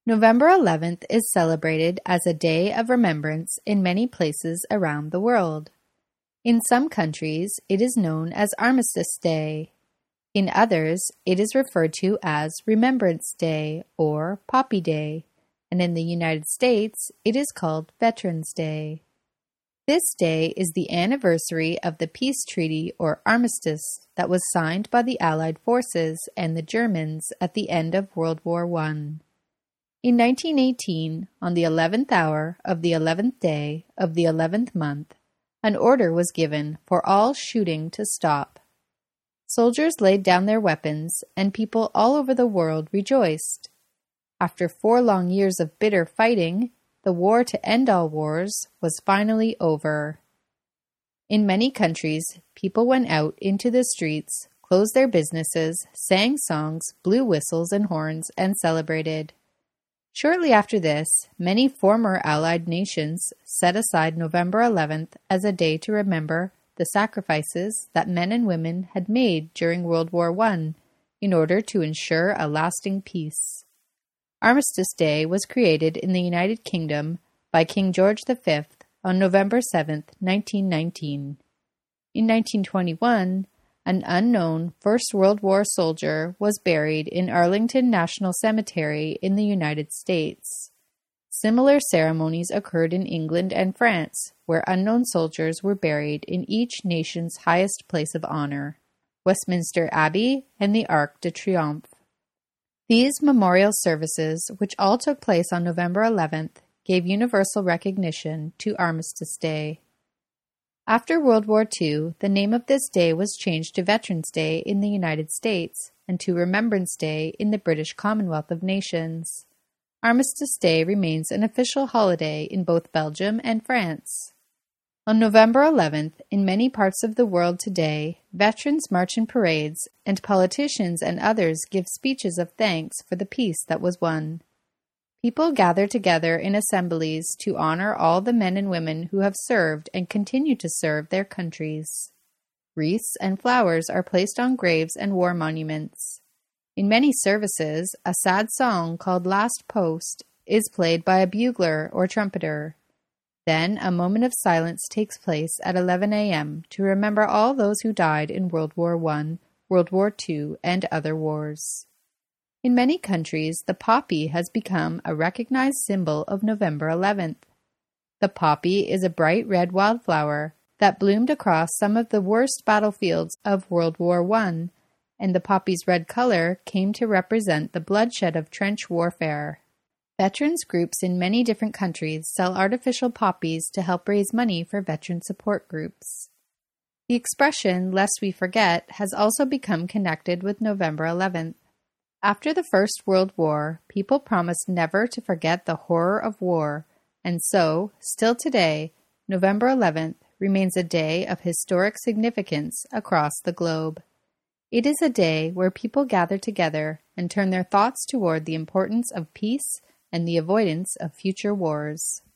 November 11th is celebrated as a day of remembrance in many places around the world. In some countries, it is known as Armistice Day. In others, it is referred to as Remembrance Day or Poppy Day, and in the United States, it is called Veterans Day. This day is the anniversary of the peace treaty or armistice that was signed by the Allied forces and the Germans at the end of World War I. In 1918, on the 11th hour of the 11th day of the 11th month, an order was given for all shooting to stop. Soldiers laid down their weapons, and people all over the world rejoiced. After 4 long years of bitter fighting, the war to end all wars was finally over. In many countries, people went out into the streets, closed their businesses, sang songs, blew whistles and horns, and celebrated. Shortly after this, many former Allied nations set aside November 11th as a day to remember the sacrifices that men and women had made during World War I in order to ensure a lasting peace. Armistice Day was created in the United Kingdom by King George V on November 7, 1919. In 1921, an unknown First World War soldier was buried in Arlington National Cemetery in the United States. Similar ceremonies occurred in England and France, where unknown soldiers were buried in each nation's highest place of honor, Westminster Abbey and the Arc de Triomphe. These memorial services, which all took place on November 11th, gave universal recognition to Armistice Day. After World War II, the name of this day was changed to Veterans Day in the United States and to Remembrance Day in the British Commonwealth of Nations. Armistice Day remains an official holiday in both Belgium and France. On November 11th, in many parts of the world today, veterans march in parades, and politicians and others give speeches of thanks for the peace that was won. People gather together in assemblies to honor all the men and women who have served and continue to serve their countries. Wreaths and flowers are placed on graves and war monuments. In many services, a sad song called Last Post is played by a bugler or trumpeter. Then a moment of silence takes place at 11 a.m. to remember all those who died in World War I, World War II, and other wars. In many countries, the poppy has become a recognized symbol of November 11th. The poppy is a bright red wildflower that bloomed across some of the worst battlefields of World War I, and the poppy's red color came to represent the bloodshed of trench warfare. Veterans groups in many different countries sell artificial poppies to help raise money for veteran support groups. The expression, "lest we forget," has also become connected with November 11th. After the First World War, people promised never to forget the horror of war, and so, still today, November 11th remains a day of historic significance across the globe. It is a day where people gather together and turn their thoughts toward the importance of peace and the avoidance of future wars.